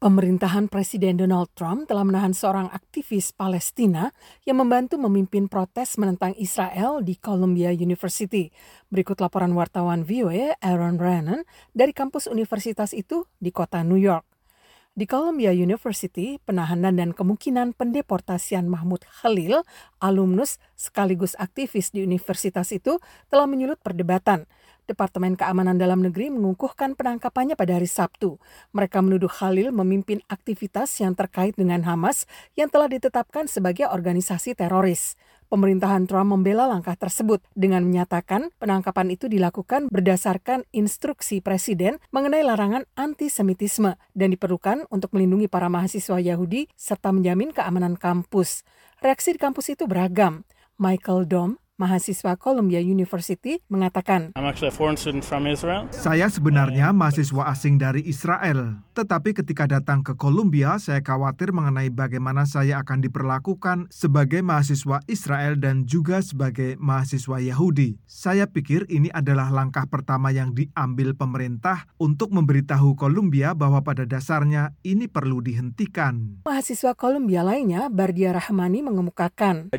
Pemerintahan Presiden Donald Trump telah menahan seorang aktivis Palestina yang membantu memimpin protes menentang Israel di Columbia University. Berikut laporan wartawan VOA Aaron Brennan dari kampus universitas itu di kota New York. Di Columbia University, penahanan dan kemungkinan pendeportasian Mahmud Khalil, alumnus sekaligus aktivis di universitas itu, telah menyulut perdebatan. Departemen Keamanan Dalam Negeri mengukuhkan penangkapannya pada hari Sabtu. Mereka menuduh Khalil memimpin aktivitas yang terkait dengan Hamas yang telah ditetapkan sebagai organisasi teroris. Pemerintahan Trump membela langkah tersebut dengan menyatakan penangkapan itu dilakukan berdasarkan instruksi Presiden mengenai larangan antisemitisme dan diperlukan untuk melindungi para mahasiswa Yahudi serta menjamin keamanan kampus. Reaksi di kampus itu beragam. Michael Dom, mahasiswa Columbia University, mengatakan, Saya sebenarnya mahasiswa asing dari Israel, tetapi ketika datang ke Columbia, saya khawatir mengenai bagaimana saya akan diperlakukan sebagai mahasiswa Israel dan juga sebagai mahasiswa Yahudi. Saya pikir ini adalah langkah pertama yang diambil pemerintah untuk memberitahu Columbia bahwa pada dasarnya ini perlu dihentikan. Mahasiswa Columbia lainnya, Bardia Rahmani, mengemukakan,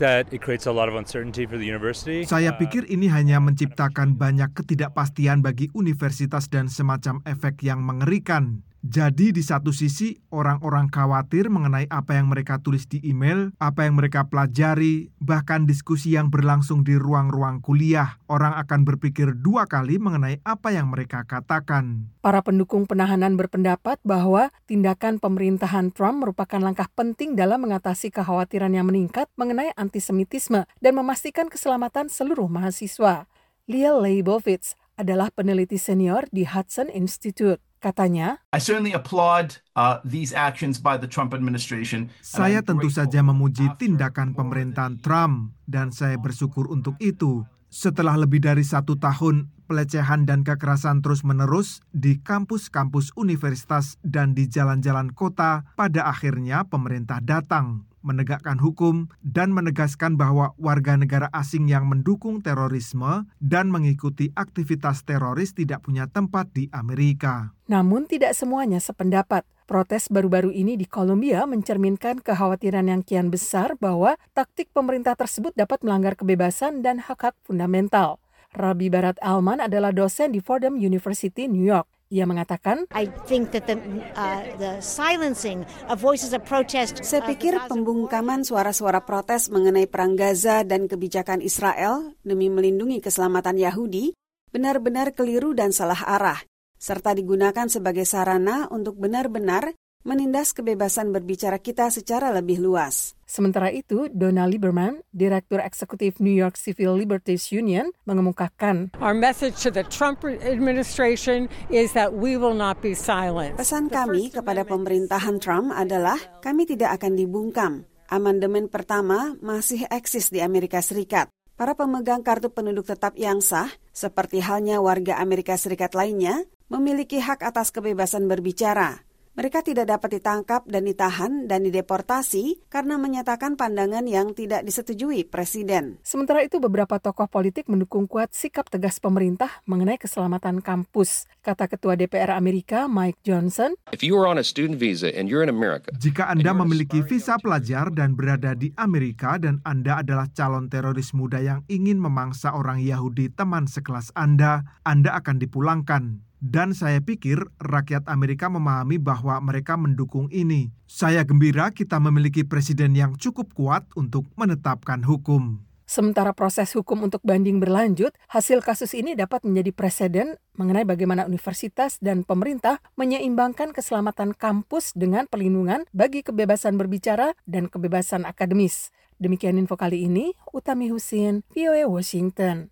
Saya pikir ini hanya menciptakan banyak ketidakpastian bagi universitas dan semacam efek yang mengerikan. Jadi di satu sisi orang-orang khawatir mengenai apa yang mereka tulis di email, apa yang mereka pelajari, bahkan diskusi yang berlangsung di ruang-ruang kuliah. Orang akan berpikir dua kali mengenai apa yang mereka katakan. Para pendukung penahanan berpendapat bahwa tindakan pemerintahan Trump merupakan langkah penting dalam mengatasi kekhawatiran yang meningkat mengenai antisemitisme dan memastikan keselamatan seluruh mahasiswa. Liel Leibovitz adalah peneliti senior di Hudson Institute. Katanya, Saya tentu saja memuji tindakan pemerintahan Trump dan saya bersyukur untuk itu. Setelah lebih dari 1 tahun, pelecehan dan kekerasan terus-menerus di kampus-kampus universitas dan di jalan-jalan kota, pada akhirnya pemerintah datang, menegakkan hukum, dan menegaskan bahwa warga negara asing yang mendukung terorisme dan mengikuti aktivitas teroris tidak punya tempat di Amerika. Namun tidak semuanya sependapat. Protes baru-baru ini di Columbia mencerminkan kekhawatiran yang kian besar bahwa taktik pemerintah tersebut dapat melanggar kebebasan dan hak-hak fundamental. Rabbi Barat Alman adalah dosen di Fordham University, New York. Ia mengatakan, Saya pikir pembungkaman suara-suara protes mengenai perang Gaza dan kebijakan Israel demi melindungi keselamatan Yahudi benar-benar keliru dan salah arah, serta digunakan sebagai sarana untuk benar-benar menindas kebebasan berbicara kita secara lebih luas. Sementara itu, Donna Lieberman, Direktur Eksekutif New York Civil Liberties Union, mengemukakan, Our message to the Trump administration is that we will not be silenced. Pesan kami kepada pemerintahan Trump adalah kami tidak akan dibungkam. Amandemen pertama masih eksis di Amerika Serikat. Para pemegang kartu penduduk tetap yang sah, seperti halnya warga Amerika Serikat lainnya, memiliki hak atas kebebasan berbicara. Mereka tidak dapat ditangkap dan ditahan dan dideportasi karena menyatakan pandangan yang tidak disetujui Presiden. Sementara itu, beberapa tokoh politik mendukung kuat sikap tegas pemerintah mengenai keselamatan kampus. Kata Ketua DPR Amerika, Mike Johnson, Jika Anda memiliki visa pelajar dan berada di Amerika dan Anda adalah calon teroris muda yang ingin memangsa orang Yahudi teman sekelas Anda akan dipulangkan. Dan saya pikir rakyat Amerika memahami bahwa mereka mendukung ini. Saya gembira kita memiliki presiden yang cukup kuat untuk menetapkan hukum. Sementara proses hukum untuk banding berlanjut, hasil kasus ini dapat menjadi preseden mengenai bagaimana universitas dan pemerintah menyeimbangkan keselamatan kampus dengan perlindungan bagi kebebasan berbicara dan kebebasan akademis. Demikian info kali ini, Utami Husin, VOA Washington.